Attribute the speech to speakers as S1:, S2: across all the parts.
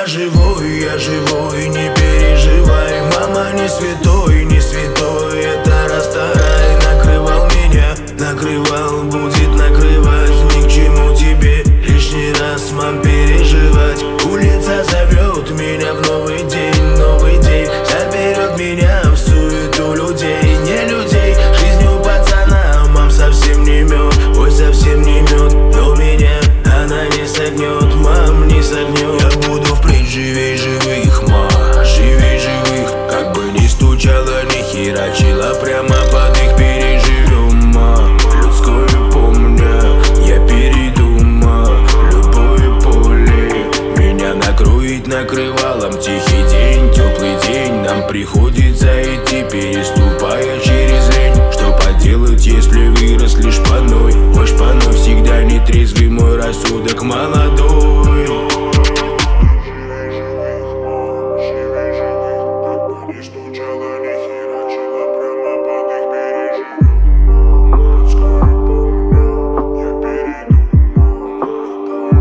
S1: я живой, не переживай. Мама, не святой, не святой, это расстарай. Накрывал меня, накрывал, будет накрывать. Ни к чему тебе лишний раз, мам, переживать. Улица зовет меня в новый день заберет меня в суету людей, не людей. Жизнью пацана, мам, совсем не мед, ой, совсем не мед. Но меня она не согнет, мам, не согнет. Я буду впредь живей живых, ма, живей живых. Как бы ни стучала, ни херачила, прямо под их переживем, ма. Людское помня, я перейду, ма. Любое поле меня накроет накрывалом. Тихий день, теплый день, нам приходится идти, переступая через лень. Что поделать, если выросли шпаной? Ой, шпаной всегда нетрезвый мой рассудок молодой.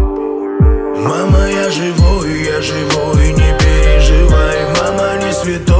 S1: Мама, я живой, не переживай. Мама, не святой.